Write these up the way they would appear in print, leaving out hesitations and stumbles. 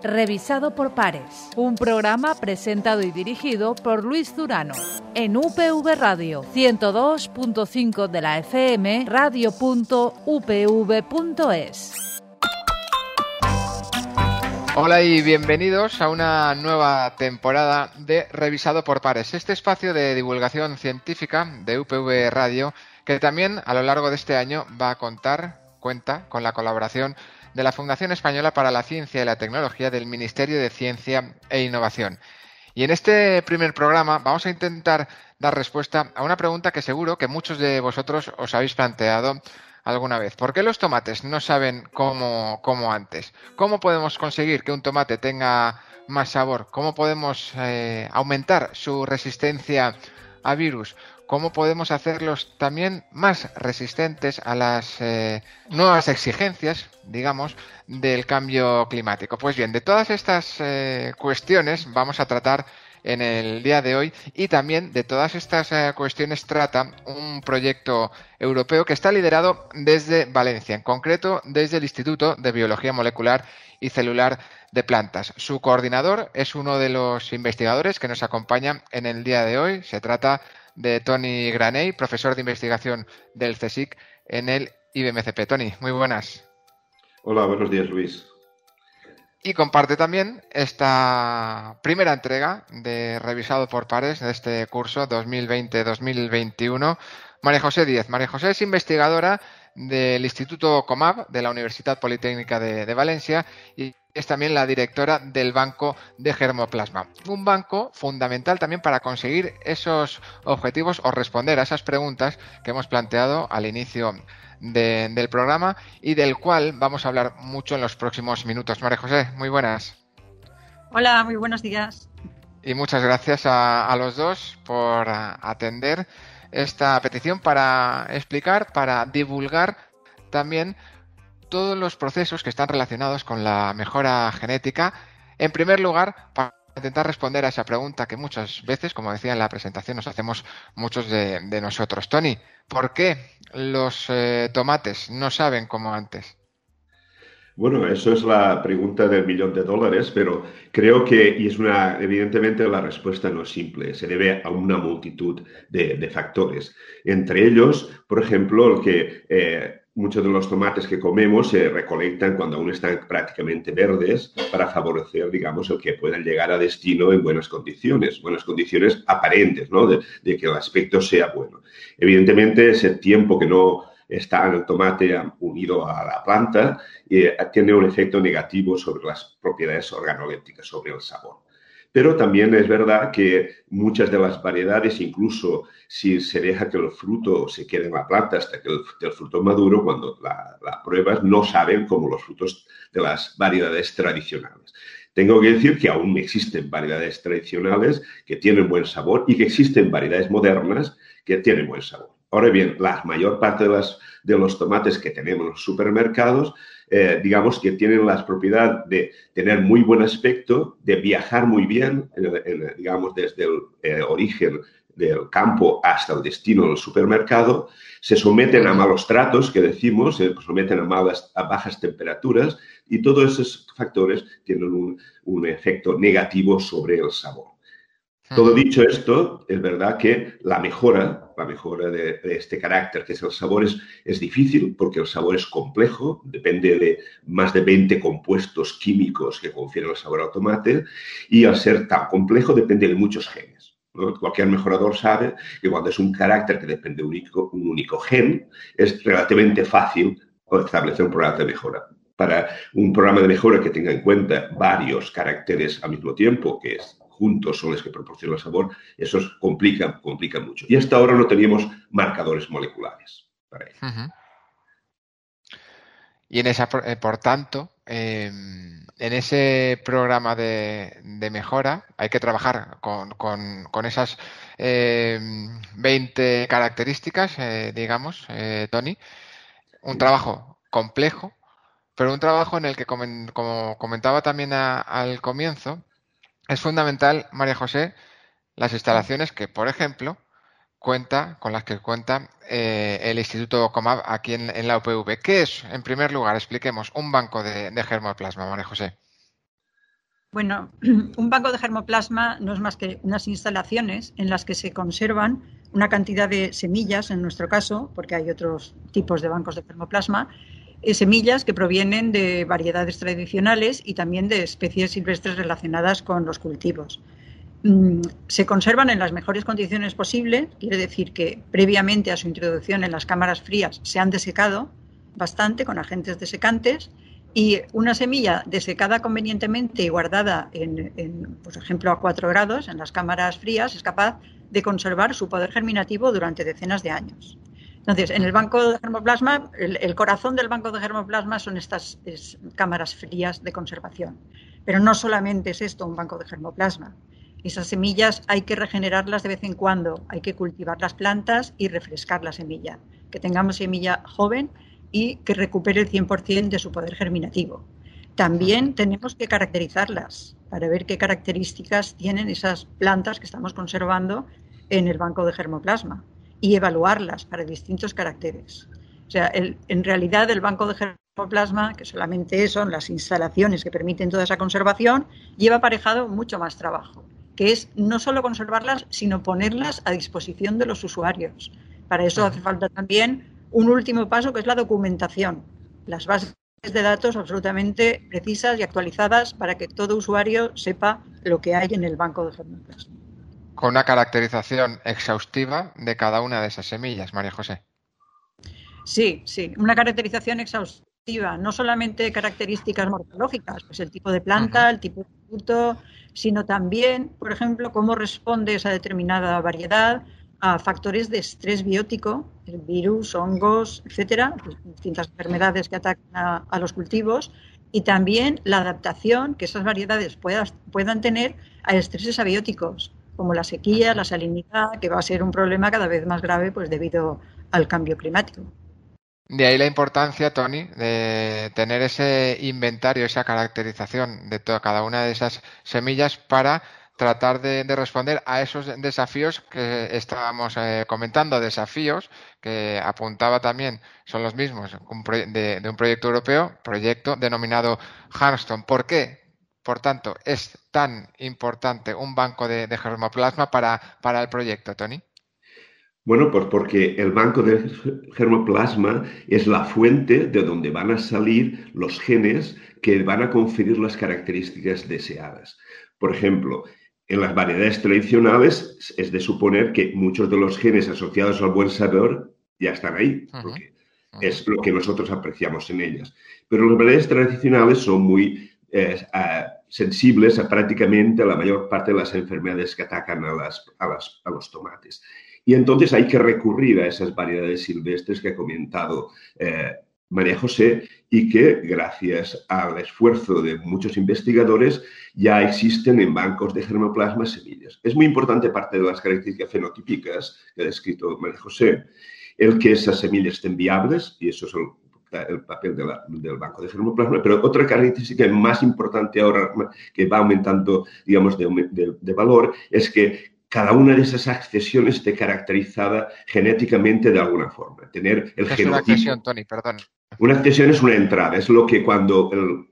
Revisado por pares. Un programa presentado y dirigido por Luis Durano. En UPV Radio 102.5 de la FM, radio.upv.es. Hola y bienvenidos a una nueva temporada de Revisado por pares, este espacio de divulgación científica de UPV Radio que también a lo largo de este año cuenta con la colaboración de la Fundación Española para la Ciencia y la Tecnología del Ministerio de Ciencia e Innovación. Y en este primer programa vamos a intentar dar respuesta a una pregunta que seguro que muchos de vosotros os habéis planteado alguna vez. ¿Por qué los tomates no saben como antes? ¿Cómo podemos conseguir que un tomate tenga más sabor? ¿Cómo podemos aumentar su resistencia a virus? ¿Cómo podemos hacerlos también más resistentes a las nuevas exigencias, digamos, del cambio climático? Pues bien, de todas estas cuestiones vamos a tratar en el día de hoy, y también de todas estas cuestiones trata un proyecto europeo que está liderado desde Valencia, en concreto desde el Instituto de Biología Molecular y Celular de Plantas. Su coordinador es uno de los investigadores que nos acompaña en el día de hoy. Se trata de Toni Granell, profesor de investigación del CSIC en el IBMCP. Toni, muy buenas. Hola, buenos días, Luis. Y comparte también esta primera entrega de Revisado por pares de este curso 2020-2021, María José Díez. María José es investigadora del Instituto Comab de la Universidad Politécnica de Valencia y es también la directora del Banco de Germoplasma. Un banco fundamental también para conseguir esos objetivos o responder a esas preguntas que hemos planteado al inicio del programa y del cual vamos a hablar mucho en los próximos minutos. María José, muy buenas. Hola, muy buenos días. Y muchas gracias a los dos por atender esta petición para explicar, para divulgar también todos los procesos que están relacionados con la mejora genética. En primer lugar, para intentar responder a esa pregunta que muchas veces, como decía en la presentación, nos hacemos muchos de nosotros. Toni, ¿por qué los tomates no saben como antes? Bueno, eso es la pregunta del $1.000.000, pero creo que, evidentemente la respuesta no es simple, se debe a una multitud de factores. Entre ellos, por ejemplo, muchos de los tomates que comemos se recolectan cuando aún están prácticamente verdes para favorecer, digamos, el que puedan llegar a destino en buenas condiciones aparentes, ¿no? De que el aspecto sea bueno. Evidentemente, ese tiempo que no está en el tomate unido a la planta tiene un efecto negativo sobre las propiedades organolépticas, sobre el sabor. Pero también es verdad que muchas de las variedades, incluso si se deja que el fruto se quede en la planta hasta que el fruto maduro, cuando la pruebas, no saben como los frutos de las variedades tradicionales. Tengo que decir que aún existen variedades tradicionales que tienen buen sabor y que existen variedades modernas que tienen buen sabor. Ahora bien, la mayor parte de los tomates que tenemos en los supermercados, digamos que tienen la propiedad de tener muy buen aspecto, de viajar muy bien, digamos, desde el origen del campo hasta el destino del supermercado, se someten a malos tratos, que decimos, se someten a bajas temperaturas, y todos esos factores tienen un efecto negativo sobre el sabor. Todo dicho esto, es verdad que la mejora de este carácter, que es el sabor, es difícil porque el sabor es complejo, depende de más de 20 compuestos químicos que confieren el sabor al tomate, y al ser tan complejo depende de muchos genes, ¿no? Cualquier mejorador sabe que cuando es un carácter que depende de un único gen, es relativamente fácil establecer un programa de mejora. Para un programa de mejora que tenga en cuenta varios caracteres al mismo tiempo, que juntos son los que proporcionan el sabor, eso complica mucho. Y hasta ahora no teníamos marcadores moleculares para ello. Uh-huh. Y por tanto, en ese programa de mejora hay que trabajar con esas 20 características, digamos, Toni. Un trabajo complejo, pero un trabajo en el que, como comentaba también al comienzo, es fundamental, María José, las instalaciones que, por ejemplo, con las que cuenta el Instituto Comab aquí en la UPV. ¿Qué es, en primer lugar, expliquemos, un banco de germoplasma, María José? Bueno, un banco de germoplasma no es más que unas instalaciones en las que se conservan una cantidad de semillas, en nuestro caso, porque hay otros tipos de bancos de germoplasma, semillas que provienen de variedades tradicionales y también de especies silvestres relacionadas con los cultivos. Se conservan en las mejores condiciones posibles, quiere decir que previamente a su introducción en las cámaras frías se han desecado bastante con agentes desecantes, y una semilla desecada convenientemente y guardada por ejemplo, a 4 grados en las cámaras frías es capaz de conservar su poder germinativo durante decenas de años. Entonces, en el banco de germoplasma, el corazón del banco de germoplasma son estas cámaras frías de conservación. Pero no solamente es esto un banco de germoplasma. Esas semillas hay que regenerarlas de vez en cuando, hay que cultivar las plantas y refrescar la semilla, que tengamos semilla joven y que recupere el 100% de su poder germinativo. También tenemos que caracterizarlas para ver qué características tienen esas plantas que estamos conservando en el banco de germoplasma y evaluarlas para distintos caracteres. O sea, en realidad el banco de germoplasma, que solamente son las instalaciones que permiten toda esa conservación, lleva aparejado mucho más trabajo, que es no solo conservarlas, sino ponerlas a disposición de los usuarios. Para eso hace falta también un último paso, que es la documentación. Las bases de datos absolutamente precisas y actualizadas para que todo usuario sepa lo que hay en el banco de germoplasma. Con una caracterización exhaustiva de cada una de esas semillas, María José. Sí, una caracterización exhaustiva, no solamente características morfológicas, pues el tipo de planta, el tipo de fruto, sino también, por ejemplo, cómo responde esa determinada variedad a factores de estrés biótico, virus, hongos, etcétera, distintas enfermedades que atacan a los cultivos, y también la adaptación que esas variedades puedan tener a estreses abióticos, como la sequía, la salinidad, que va a ser un problema cada vez más grave pues debido al cambio climático. De ahí la importancia, Tony, de tener ese inventario, esa caracterización de cada una de esas semillas para tratar de responder a esos desafíos que estábamos comentando, desafíos que apuntaba también, son los mismos de un proyecto europeo, proyecto denominado Hamstone. ¿Por qué? Por tanto, es tan importante un banco de germoplasma para el proyecto, Tony. Bueno, pues porque el banco de germoplasma es la fuente de donde van a salir los genes que van a conferir las características deseadas. Por ejemplo, en las variedades tradicionales es de suponer que muchos de los genes asociados al buen sabor ya están ahí, porque es lo que nosotros apreciamos en ellas. Pero las variedades tradicionales son muy sensibles a prácticamente la mayor parte de las enfermedades que atacan a los tomates. Y entonces hay que recurrir a esas variedades silvestres que ha comentado María José y que, gracias al esfuerzo de muchos investigadores, ya existen en bancos de germoplasma semillas. Es muy importante, parte de las características fenotípicas que ha descrito María José, el que esas semillas estén viables, y eso es el papel del banco de germoplasma, pero otra característica más importante ahora, que va aumentando, digamos, de valor, es que cada una de esas accesiones esté caracterizada genéticamente de alguna forma. Tener el genotipo. Una accesión, Tony, perdón. Una accesión es una entrada, es lo que cuando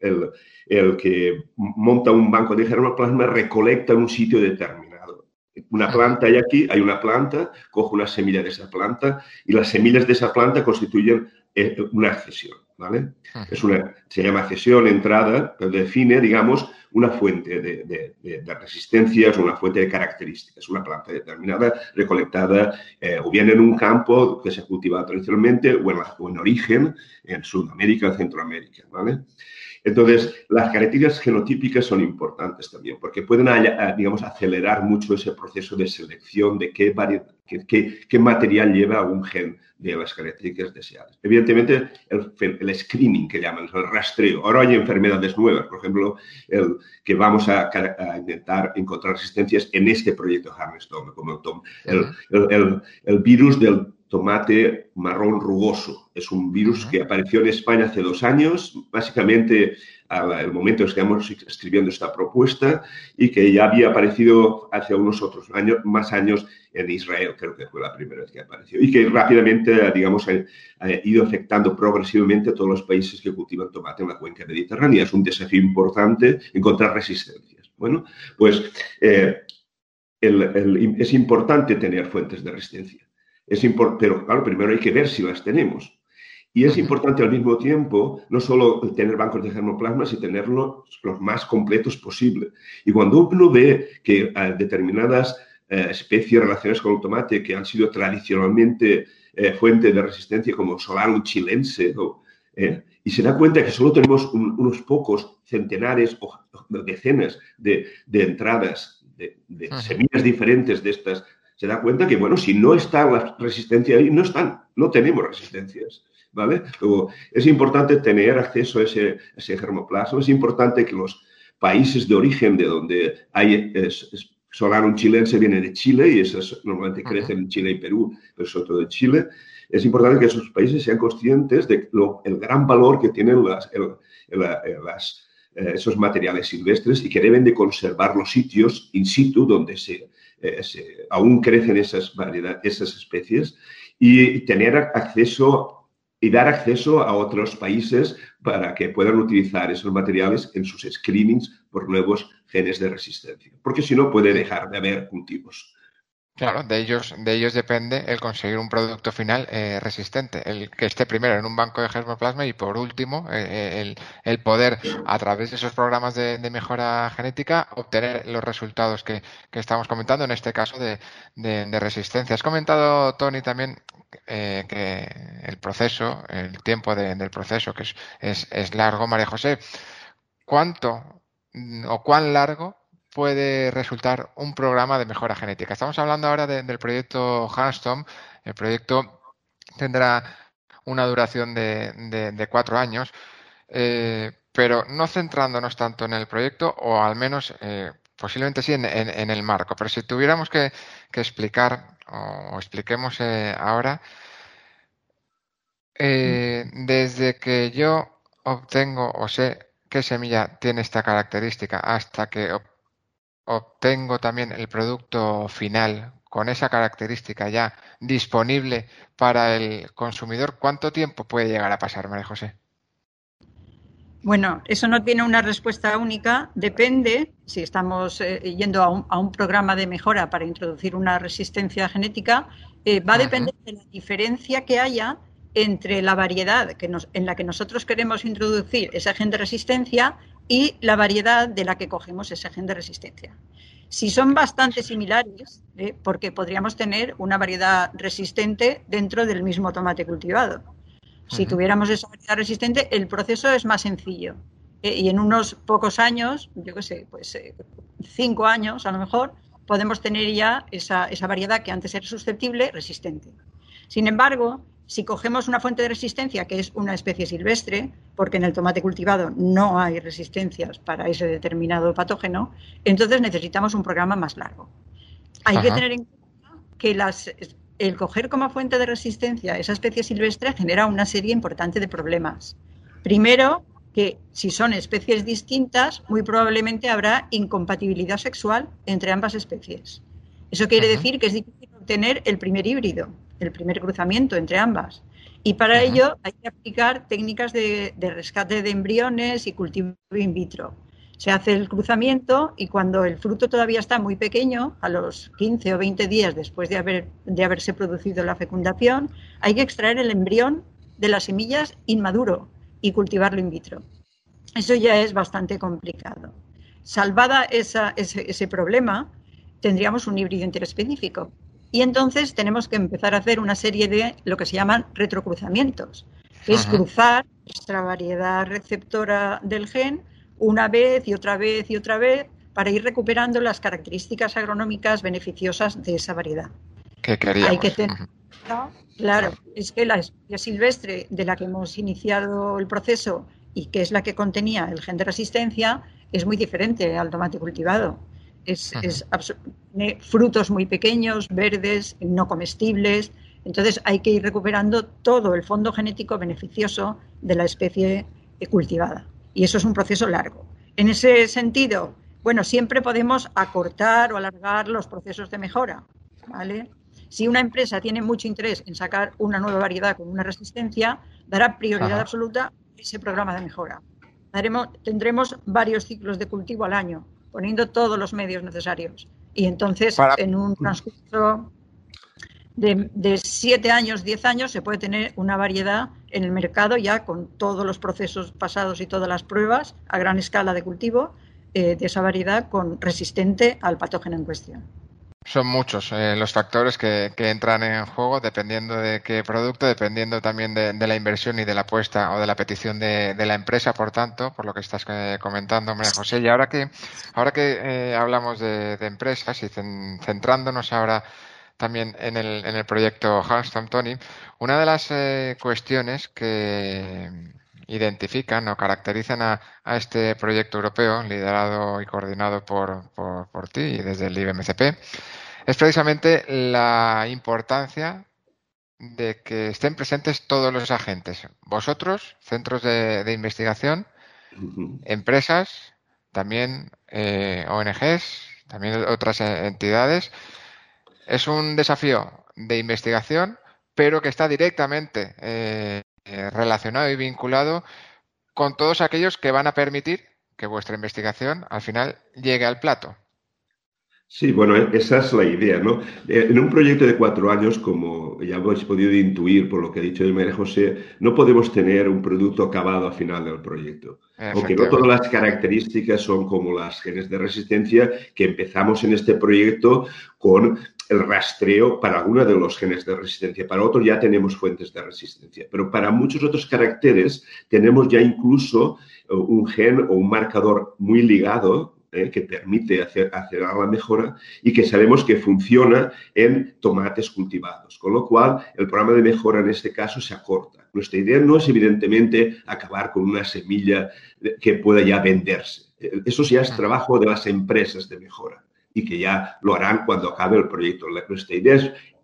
el que monta un banco de germoplasma recolecta en un sitio determinado. Una planta hay aquí, hay una planta, coge una semilla de esa planta y las semillas de esa planta constituyen una accesión, ¿vale? Se llama accesión, entrada, pero define, digamos, una fuente de resistencias, una fuente de características, una planta determinada recolectada o bien en un campo que se cultiva tradicionalmente o en origen en Sudamérica o Centroamérica, ¿vale? Entonces, las características genotípicas son importantes también porque pueden, digamos, acelerar mucho ese proceso de selección de qué material lleva un gen de las características deseadas. Evidentemente, el screening que llaman, el rastreo. Ahora hay enfermedades nuevas, por ejemplo, que vamos a intentar encontrar resistencias en este proyecto Hamstone, como el virus del tomate marrón rugoso. Es un virus que apareció en España hace 2 años, básicamente al momento en que estamos escribiendo esta propuesta, y que ya había aparecido hace unos otros años, más años en Israel, creo que fue la primera vez que apareció, y que rápidamente, digamos, ha ido afectando progresivamente a todos los países que cultivan tomate en la cuenca mediterránea. Es un desafío importante encontrar resistencias. Bueno, pues es importante tener fuentes de resistencia. Pero, claro, primero hay que ver si las tenemos. Y es importante al mismo tiempo no solo tener bancos de germoplasma, sino tenerlos los más completos posible. Y cuando uno ve que determinadas especies relacionadas con el tomate que han sido tradicionalmente fuente de resistencia, como Solanum chilense, y se da cuenta que solo tenemos unos pocos centenares o decenas de entradas de semillas diferentes de estas, se da cuenta que, bueno, si no está la resistencia ahí, no tenemos resistencias, ¿vale? Luego, es importante tener acceso a ese germoplasma, es importante que los países de origen de donde hay Solanum chilense viene de Chile, y esas normalmente crecen en Chile y Perú, pero sobre todo en Chile. Es importante que esos países sean conscientes de el gran valor que tienen esos materiales silvestres, y que deben de conservar los sitios in situ donde aún crecen esas especies, y tener acceso y dar acceso a otros países para que puedan utilizar esos materiales en sus screenings por nuevos genes de resistencia, porque si no puede dejar de haber cultivos. Claro, de ellos depende el conseguir un producto final resistente, el que esté primero en un banco de germoplasma, y por último el poder, a través de esos programas de mejora genética, obtener los resultados que estamos comentando, en este caso de resistencia. Has comentado, Tony, también que el proceso, el tiempo del proceso, que es largo. María José, ¿cuánto o cuán largo puede resultar un programa de mejora genética? Estamos hablando ahora del proyecto Hanstom. El proyecto tendrá una duración de 4 años, pero no centrándonos tanto en el proyecto, o al menos posiblemente sí en el marco. Pero si tuviéramos que explicar, o expliquemos ahora, desde que yo obtengo o sé qué semilla tiene esta característica hasta que obtengo también el producto final con esa característica ya disponible para el consumidor, ¿cuánto tiempo puede llegar a pasar, María José? Bueno, eso no tiene una respuesta única. Depende, si estamos yendo a un programa de mejora para introducir una resistencia genética, va a depender de la diferencia que haya entre la variedad en la que nosotros queremos introducir ese gen de resistencia y la variedad de la que cogemos ese gen de resistencia. Si son bastante similares, porque podríamos tener una variedad resistente dentro del mismo tomate cultivado. Si tuviéramos esa variedad resistente, el proceso es más sencillo. Y en unos pocos años, yo qué sé, pues 5 años a lo mejor, podemos tener ya esa variedad que antes era susceptible, resistente. Sin embargo, si cogemos una fuente de resistencia que es una especie silvestre, porque en el tomate cultivado no hay resistencias para ese determinado patógeno, entonces necesitamos un programa más largo. Hay que tener en cuenta que el coger como fuente de resistencia esa especie silvestre genera una serie importante de problemas. Primero, que si son especies distintas, muy probablemente habrá incompatibilidad sexual entre ambas especies. Eso quiere decir que es difícil obtener el primer híbrido, el primer cruzamiento entre ambas. Y para ello hay que aplicar técnicas de rescate de embriones y cultivo in vitro. Se hace el cruzamiento, y cuando el fruto todavía está muy pequeño, a los 15 o 20 días después de haberse producido la fecundación, hay que extraer el embrión de las semillas inmaduro y cultivarlo in vitro. Eso ya es bastante complicado. Salvada ese problema, tendríamos un híbrido interespecífico. Y entonces tenemos que empezar a hacer una serie de lo que se llaman retrocruzamientos, que es cruzar nuestra variedad receptora del gen una vez y otra vez y otra vez, para ir recuperando las características agronómicas beneficiosas de esa variedad. ¿Qué queríamos? Hay que tener, claro, es que la especie silvestre de la que hemos iniciado el proceso y que es la que contenía el gen de resistencia es muy diferente al tomate cultivado. Tiene frutos muy pequeños, verdes, no comestibles, Entonces hay que ir recuperando todo el fondo genético beneficioso de la especie cultivada. Y eso es un proceso largo. En ese sentido, bueno, siempre podemos acortar o alargar los procesos de mejora, ¿vale? Si una empresa tiene mucho interés en sacar una nueva variedad con una resistencia, dará prioridad absoluta a ese programa de mejora. Tendremos varios ciclos de cultivo al año, poniendo todos los medios necesarios. Y entonces, en un transcurso de 7 años, 10 años, se puede tener una variedad en el mercado ya con todos los procesos pasados y todas las pruebas a gran escala de cultivo de esa variedad resistente al patógeno en cuestión. Son muchos los factores que entran en juego dependiendo de qué producto, dependiendo también de la inversión y de la apuesta o de la petición de la empresa, por tanto, por lo que estás comentando, María José. Y ahora que hablamos de empresas y centrándonos ahora también en el proyecto Halston, Tony, una de las cuestiones que identifican o caracterizan a este proyecto europeo liderado y coordinado por ti y desde el IBMCP es precisamente la importancia de que estén presentes todos los agentes. Vosotros, centros de investigación, empresas, también ONGs, también otras entidades. Es un desafío de investigación, pero que está directamente relacionado y vinculado con todos aquellos que van a permitir que vuestra investigación al final llegue al plato. Sí, bueno, esa es la idea, ¿no? En un proyecto de 4 años, como ya habéis podido intuir por lo que ha dicho María José, no podemos tener un producto acabado al final del proyecto. Aunque no todas las características son como las genes de resistencia, que empezamos en este proyecto con el rastreo para algunos de los genes de resistencia. Para otros ya tenemos fuentes de resistencia. Pero para muchos otros caracteres tenemos ya incluso un gen o un marcador muy ligado que permite acelerar la mejora y que sabemos que funciona en tomates cultivados. Con lo cual, el programa de mejora en este caso se acorta. Nuestra idea no es, evidentemente, acabar con una semilla que pueda ya venderse. Eso ya es trabajo de las empresas de mejora y que ya lo harán cuando acabe el proyecto. Nuestra idea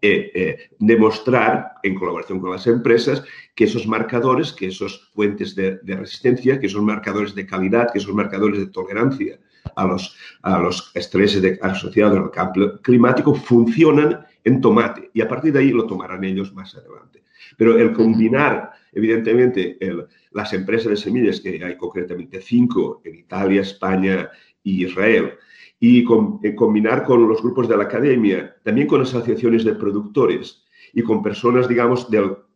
es demostrar, en colaboración con las empresas, que esos marcadores, que esos fuentes de resistencia, que esos marcadores de calidad, que esos marcadores de tolerancia a los estreses asociados al cambio climático funcionan en tomate y a partir de ahí lo tomarán ellos más adelante. Pero el combinar, evidentemente, las empresas de semillas, que hay concretamente 5 en Italia, España y Israel, y combinar con los grupos de la academia, también con asociaciones de productores y con personas, digamos,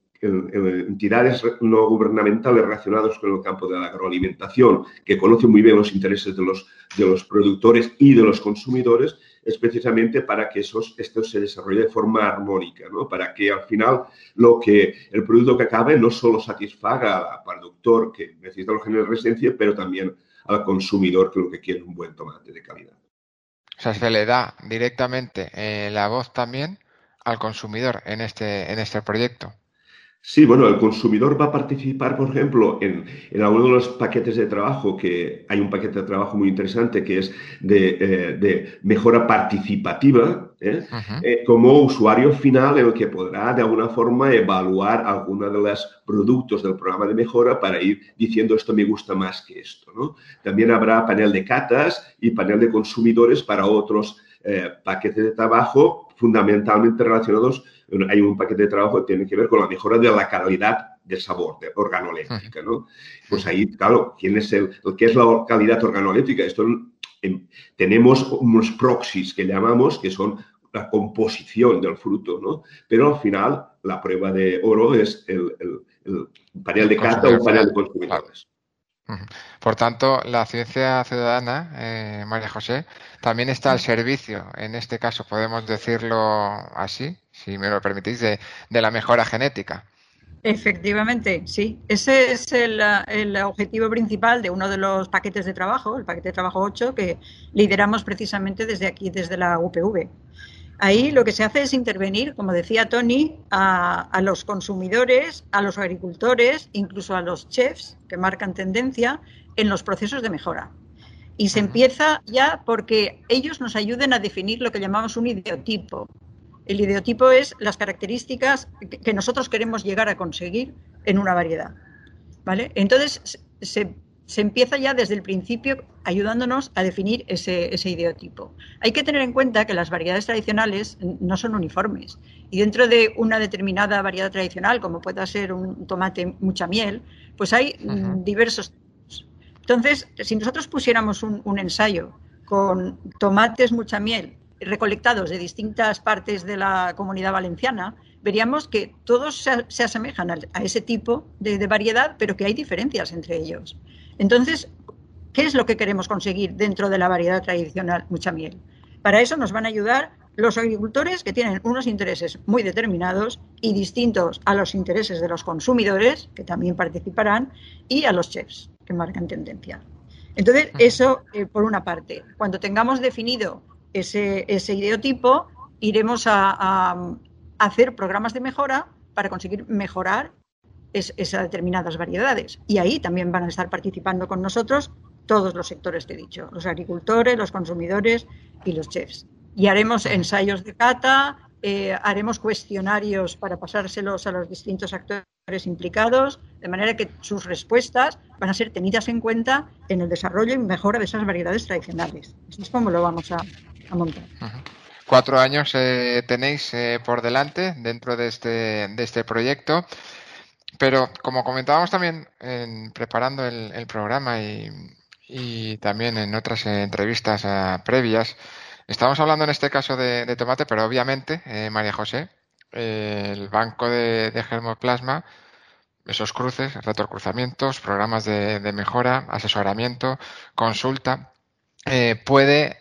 entidades no gubernamentales relacionadas con el campo de la agroalimentación, que conocen muy bien los intereses de los productores y de los consumidores, es precisamente para que esto se desarrolle de forma armónica, ¿no? Para que al final el producto que acabe no solo satisfaga al productor que necesita los genes de resistencia, pero también al consumidor que lo que quiere es un buen tomate de calidad. O sea, se le da directamente la voz también al consumidor en este proyecto. Sí, bueno, el consumidor va a participar, por ejemplo, en alguno de los paquetes de trabajo, que hay un paquete de trabajo muy interesante que es de mejora participativa, como usuario final en el que podrá de alguna forma evaluar alguno de los productos del programa de mejora para ir diciendo esto me gusta más que esto, ¿no? También habrá panel de catas y panel de consumidores para otros paquetes de trabajo fundamentalmente relacionados. Hay un paquete de trabajo que tiene que ver con la mejora de la calidad de sabor, organoléptica, ¿no? Pues ahí, claro, ¿qué es la calidad organoléptica? Esto tenemos unos proxies que llamamos, que son la composición del fruto, ¿no? Pero al final, la prueba de oro es el panel de cata o panel de consumidores. Por tanto, la ciencia ciudadana, María José, también está al servicio, en este caso podemos decirlo así, si me lo permitís, de la mejora genética. Efectivamente, sí. Ese es el objetivo principal de uno de los paquetes de trabajo, el paquete de trabajo 8, que lideramos precisamente desde aquí, desde la UPV. Ahí lo que se hace es intervenir, como decía Tony, a los consumidores, a los agricultores, incluso a los chefs que marcan tendencia en los procesos de mejora. Y se empieza ya porque ellos nos ayuden a definir lo que llamamos un ideotipo. El ideotipo es las características que nosotros queremos llegar a conseguir en una variedad, ¿vale? Entonces se empieza ya desde el principio ayudándonos a definir ese ideotipo. Hay que tener en cuenta que las variedades tradicionales no son uniformes y dentro de una determinada variedad tradicional, como pueda ser un tomate mucha miel, pues hay diversos tipos. Entonces, si nosotros pusiéramos un ensayo con tomates mucha miel recolectados de distintas partes de la Comunidad Valenciana, veríamos que todos se asemejan a ese tipo de variedad, pero que hay diferencias entre ellos. Entonces, ¿qué es lo que queremos conseguir dentro de la variedad tradicional mucha miel? Para eso nos van a ayudar los agricultores que tienen unos intereses muy determinados y distintos a los intereses de los consumidores, que también participarán, y a los chefs, que marcan tendencia. Entonces, eso por una parte. Cuando tengamos definido ese ideotipo, iremos a hacer programas de mejora para conseguir mejorar esas determinadas variedades. Y ahí también van a estar participando con nosotros todos los sectores que he dicho, los agricultores, los consumidores y los chefs. Y haremos ensayos de cata, haremos cuestionarios para pasárselos a los distintos actores implicados, de manera que sus respuestas van a ser tenidas en cuenta en el desarrollo y mejora de esas variedades tradicionales. Así es como lo vamos a montar. 4 años tenéis por delante dentro de este proyecto, pero como comentábamos también preparando el programa y también en otras entrevistas previas, estamos hablando en este caso de tomate, pero obviamente, María José, el banco de germoplasma, esos cruces, retrocruzamientos, programas de mejora, asesoramiento, consulta, puede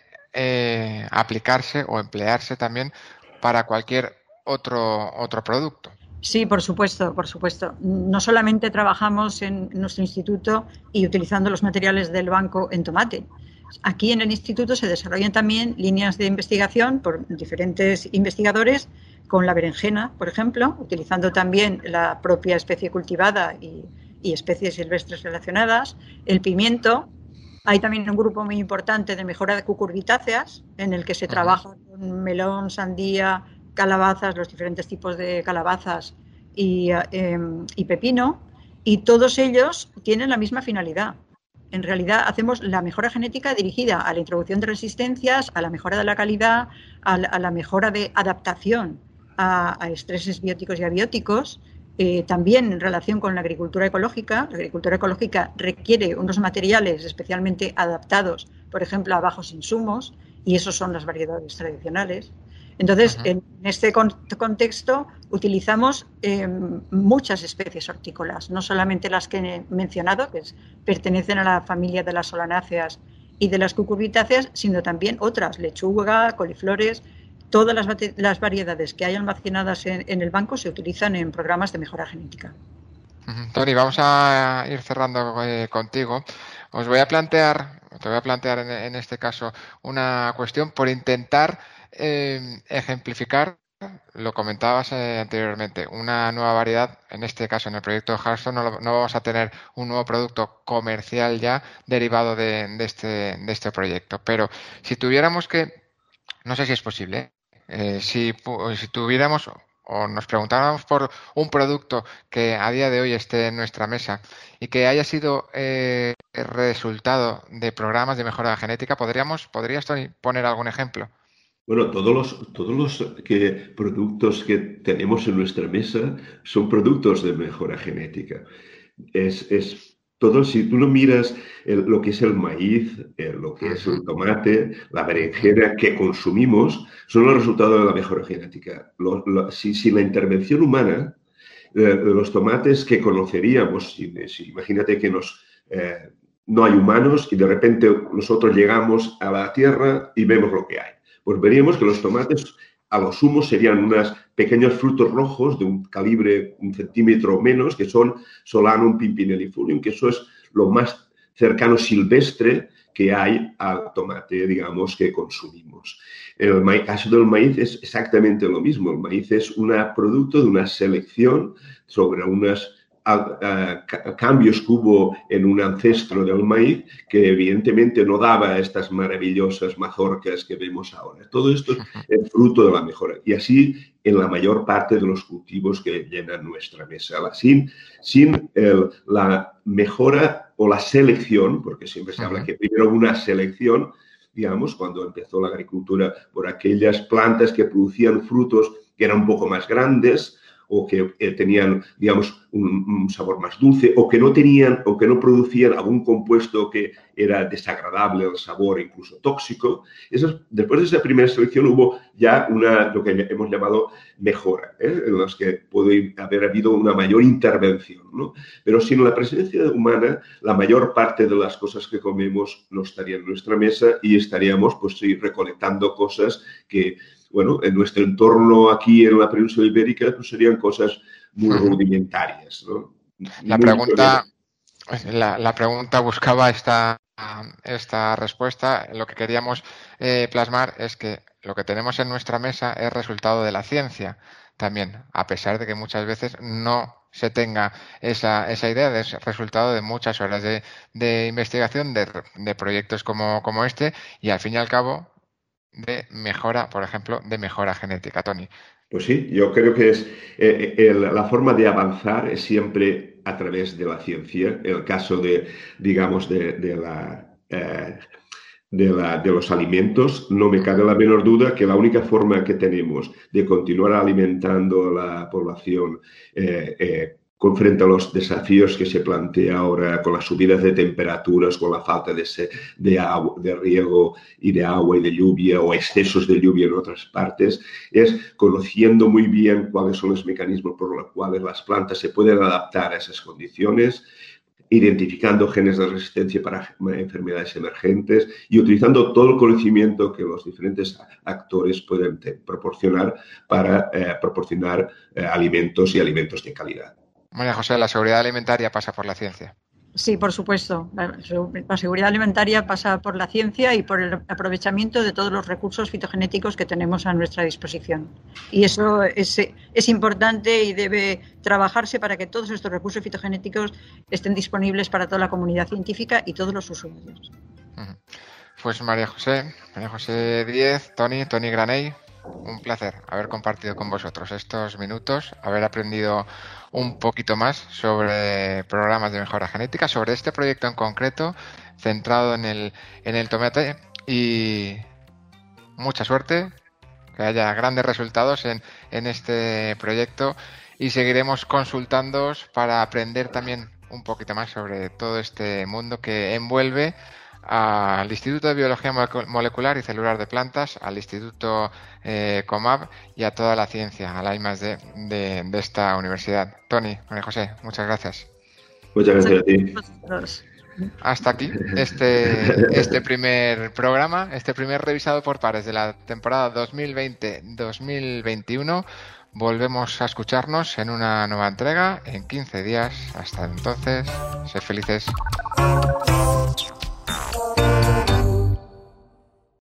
aplicarse o emplearse también para cualquier otro producto. Sí, por supuesto, por supuesto. No solamente trabajamos en nuestro instituto y utilizando los materiales del banco en tomate. Aquí en el instituto se desarrollan también líneas de investigación por diferentes investigadores con la berenjena, por ejemplo, utilizando también la propia especie cultivada y especies silvestres relacionadas, el pimiento. Hay también un grupo muy importante de mejora de cucurbitáceas en el que se trabaja con melón, sandía, calabazas, los diferentes tipos de calabazas y pepino, y todos ellos tienen la misma finalidad. En realidad hacemos la mejora genética dirigida a la introducción de resistencias, a la mejora de la calidad, a la mejora de adaptación a estreses bióticos y abióticos, también en relación con la agricultura ecológica. La agricultura ecológica requiere unos materiales especialmente adaptados, por ejemplo, a bajos insumos, y esos son las variedades tradicionales. Entonces, en este contexto utilizamos muchas especies hortícolas, no solamente las que he mencionado, que pertenecen a la familia de las solanáceas y de las cucurbitáceas, sino también otras, lechuga, coliflores. Todas las variedades que hay almacenadas en el banco se utilizan en programas de mejora genética. Toni, vamos a ir cerrando contigo. Te voy a plantear en este caso una cuestión por intentar ejemplificar, lo comentabas anteriormente, una nueva variedad. En este caso, en el proyecto Hearthstone, no vamos a tener un nuevo producto comercial ya derivado de este proyecto. Pero si tuviéramos que, no sé si es posible, si tuviéramos o nos preguntáramos por un producto que a día de hoy esté en nuestra mesa y que haya sido resultado de programas de mejora genética, ¿podrías, Toni, poner algún ejemplo? Bueno, todos los productos que tenemos en nuestra mesa son productos de mejora genética. Si tú no miras lo que es el maíz, lo que es el tomate, la berenjena que consumimos, son el resultado de la mejora genética. Sin la intervención humana, los tomates que conoceríamos, imagínate que no hay humanos y de repente nosotros llegamos a la tierra y vemos lo que hay. Pues veríamos que los tomates a lo sumo serían unos pequeños frutos rojos de un calibre 1 centímetro o menos, que son Solanum pimpinellifolium, que eso es lo más cercano silvestre que hay al tomate, digamos, que consumimos. En el caso del maíz es exactamente lo mismo. El maíz es un producto de una selección sobre unas cambios que hubo en un ancestro del maíz que evidentemente no daba estas maravillosas mazorcas que vemos ahora. Todo esto es fruto de la mejora. Y así en la mayor parte de los cultivos que llenan nuestra mesa. Sin la mejora o la selección, porque siempre se habla que primero una selección, digamos, cuando empezó la agricultura, por aquellas plantas que producían frutos que eran un poco más grandes o que tenían, digamos, un sabor más dulce, o que no tenían o que no producían algún compuesto que era desagradable al sabor, incluso tóxico. Después de esa primera selección hubo ya lo que hemos llamado mejora, en los que puede haber habido una mayor intervención, ¿no? Pero sin la presencia humana, la mayor parte de las cosas que comemos no estarían en nuestra mesa y estaríamos, pues sí, recolectando cosas que, bueno, en nuestro entorno aquí en la península ibérica, pues serían cosas muy rudimentarias, ¿no? La pregunta buscaba esta respuesta. Lo que queríamos plasmar es que lo que tenemos en nuestra mesa es resultado de la ciencia también, a pesar de que muchas veces no se tenga esa idea, es resultado de muchas horas de investigación, de proyectos como este, y al fin y al cabo de mejora, por ejemplo, de mejora genética, Tony. Pues sí, yo creo que es la forma de avanzar es siempre a través de la ciencia. El caso de los alimentos, no me cabe la menor duda que la única forma que tenemos de continuar alimentando a la población frente a los desafíos que se plantea ahora con las subidas de temperaturas, con la falta de riego y de agua y de lluvia o excesos de lluvia en otras partes, es conociendo muy bien cuáles son los mecanismos por los cuales las plantas se pueden adaptar a esas condiciones, identificando genes de resistencia para enfermedades emergentes y utilizando todo el conocimiento que los diferentes actores pueden proporcionar para proporcionar alimentos y alimentos de calidad. María José, ¿la seguridad alimentaria pasa por la ciencia? Sí, por supuesto. La seguridad alimentaria pasa por la ciencia y por el aprovechamiento de todos los recursos fitogenéticos que tenemos a nuestra disposición. Y eso es importante y debe trabajarse para que todos estos recursos fitogenéticos estén disponibles para toda la comunidad científica y todos los usuarios. Pues María José Díez, Tony Granell, un placer haber compartido con vosotros estos minutos, haber aprendido un poquito más sobre programas de mejora genética, sobre este proyecto en concreto, centrado en el tomate, y mucha suerte, que haya grandes resultados en este proyecto, y seguiremos consultándoos para aprender también un poquito más sobre todo este mundo que envuelve al Instituto de Biología Molecular y Celular de Plantas, al Instituto COMAB y a toda la ciencia, a la I+D de esta universidad. Tony, María José, muchas gracias. Muchas gracias a ti. Hasta aquí este primer programa, este primer revisado por pares de la temporada 2020-2021. Volvemos a escucharnos en una nueva entrega en 15 días. Hasta entonces, sed felices.